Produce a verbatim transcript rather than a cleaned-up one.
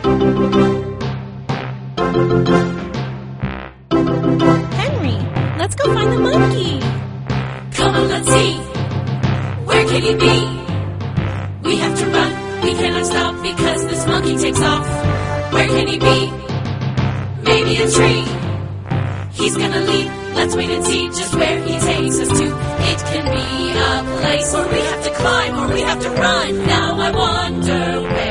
Henry, let's go find the monkey. Come on, let's see. Where can he be? We have to run. We cannot stop because this monkey takes off. Where can he be? Maybe a tree. He's gonna leap. Let's wait and see just where he takes us to. It can be a place where we have to climb or we have to run. Now I wonder where